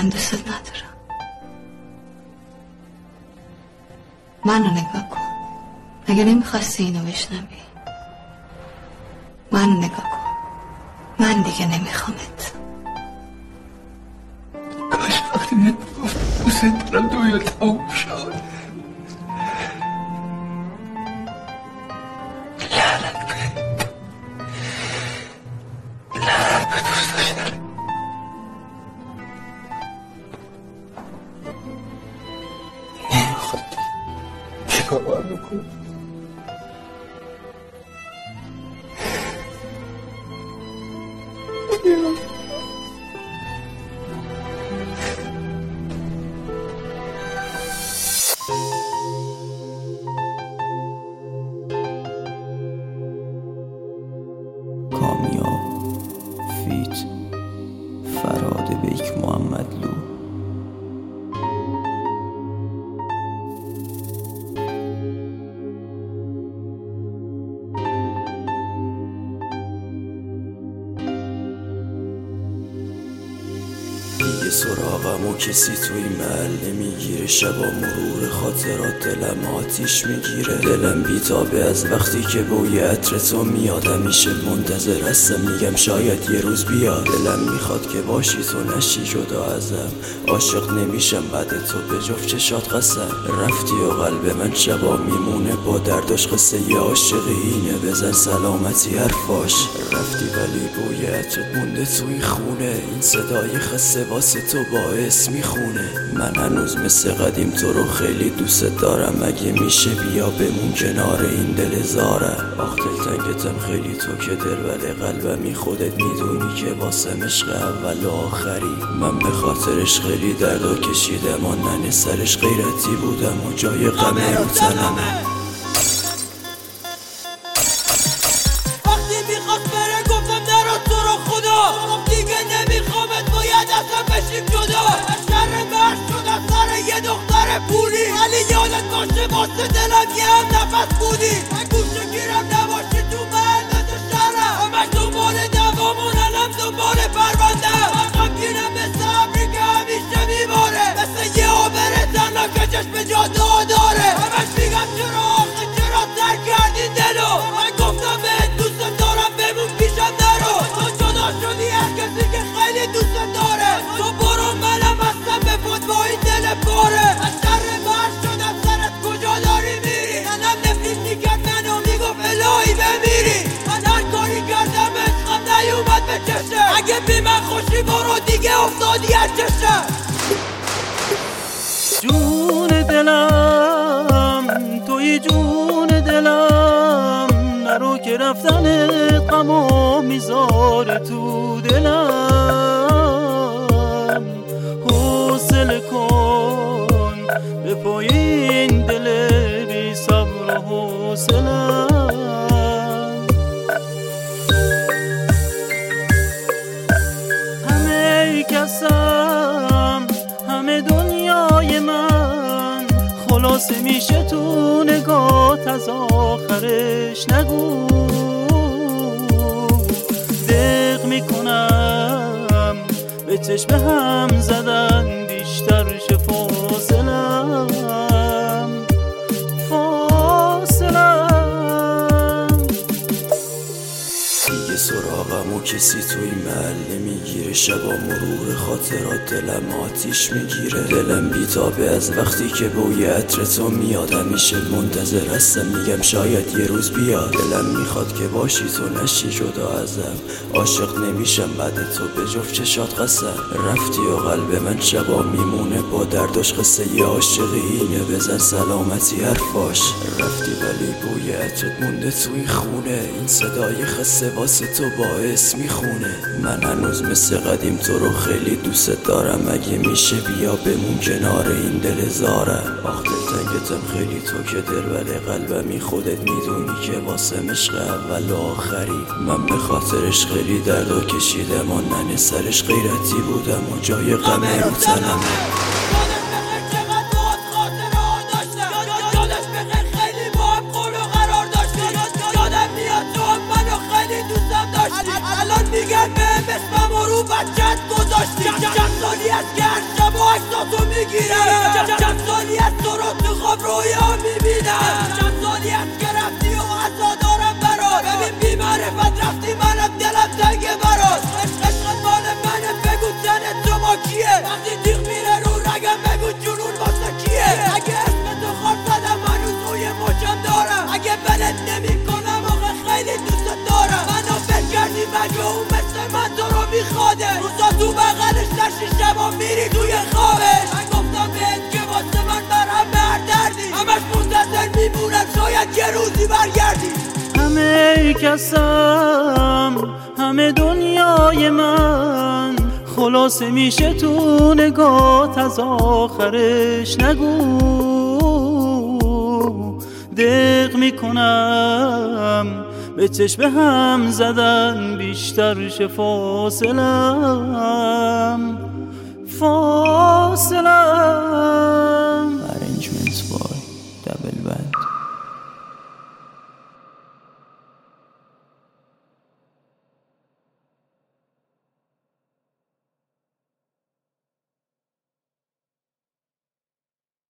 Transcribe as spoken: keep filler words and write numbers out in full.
من دوست ندارم. منو نگاه کن. اگه نمیخواستی اینو بشنوی منو نگاه کن. من دیگه نمیخوامت. کاش وقتی من گفت دوست دارم دنیا تموم شد. لعنت بهت. لعنت به دوست داشتن. نمیخواد چیکار باید بکنم؟ کامیاب فیت فراد بیک محمدلو. دیگه سراغم و کسی توی محل نمیگیره. شبا مرور خاطرات دلم آتیش میگیره. دلم بیتابه از وقتی که بوی عطر تو میاد. همیشه منتظر هستم میگم شاید یه روز بیاد. دلم میخواد که باشی تو نشی جدا ازم. عاشق نمیشم بعد تو به جفت چشات قسم. رفتی و قلب من شبا میمونه با درداش. قصه یه عاشقی اینه بزن سلامتی حرفاش. رفتی ولی بوی عطرت مونده توی خونه. این صدای خسته واسه تو باعث میخونه. من هنوز مثل قدیم تو رو خیلی دوست دارم. اگه میشه بیا بمون کنار این دل زارم. آخ دلتنگتم خیلی تو که دل ولی قلبمی. خودت میدونی که واسم عشق اول و آخری. من به خاطرش خیلی دردا کشیدم و ننه سرش غیرتی بودم و جای غم رو تنمه. وقتی میخواست بره گفتم نرو تو رو خدا. دیگه نمیخوامت باید اصلا بشیم جدا. شر مرد شد از سر یه دختر پولی. ولی یادت باشه واسه دلم یه هم نفس بودی. من گوشه گیرم نباشی تو محلت شهرم. همش دنبال دوامون الان دنبال پروندم. من غمگینم مثل ابری که همیشه میباره. مثل یه آبر تنها که چشم جا داره. همش میگم چرا آخه چرا تر کردی دلو. من گفتم بهت دوست دارم بمون پیشم نرو. تو جدا شدی هر کسی که خیلی دوست داره. تو برو منم هستم به فوت با این دل پاره. از شر مرد شد از سرت کجا داری میری. منم نفریش میکرد منو میگفت الهی بمیری. من هر کاری کردم عشقم نیومد به چشه. اگه بی من خوشی برو دیگه افتادی از چشه. جون دلم توی جون دلم. نرو که رفتن غمو میذاره تو دلم. حوصله کن به پای این دل بی صبر و حوصله‌ام. همه کسم همه دنیای من خلاصه میشه تو نگات از آخرش نگو. دق میکنم به چشم هم زدن بیشتر شه فاصلم. فاصلم دیگه سراغم و کسی توی محل نمیگیره. شبا مرور خاطرات دلم آتیش میگیره. دلم بیتابه از وقتی که بوی عطر تو میاد. همیشه منتظر هستم میگم شاید یه روز بیاد. دلم میخواد که باشی تو نشی جدا ازم. عاشق نمیشم بعد تو به جفت چشات قسم. رفتی و قلب من شبا میمونه با درداش. قصه یه عاشقی اینه بزن سلامتی حرفاش. رفتی ولی بوی عطرت مونده توی خونه. این صدای خسته واسه تو باعث میخونه. من هنوز مثل قدیم تو رو خیلی دوست دارم. اگه میشه بیا بمون کنار این دل زارم. آخ دلتنگتم خیلی تو که دل ولی قلبمی. خودت میدونی که واسم عشق اول و آخری. من به خاطرش خیلی دردا کشیدم و ننه سرش غیرتی بودم و جای غم رو تنمه. الان میگن به اسمم رو بچت گذاشت. داشتی چند سالی از که هر شب و عکساتو میگیرم چند سالی از تو رو تو خواب رویا میبینم چند سالی از که رفتی و عصا دارم برات ببین بی معرفت رفتی منم دلم تنگه برات عشقت مال منه بگو تن تو با کیه وقتی تیغ میره رو رگم بگو جنون واسه کیه اگه اسم تو خار زدم هنوز روی مچم دارم اگه بلد نمی کنم آخه خیلی دوست دارم منو فکر کردی مگه اون مثل من تو رو میخواده روزا تو بغلش نشی شبا میری توی خوابش من گفتم بهت که واسه من برهم بر دردی همش منتظر میمونم شاید یه روزی برگردی همه کسم همه دنیای من خلاصه میشه تو نگات از آخرش نگو دق میکنم به چشم هم زدن بیشتر شه فاصلم فاصلم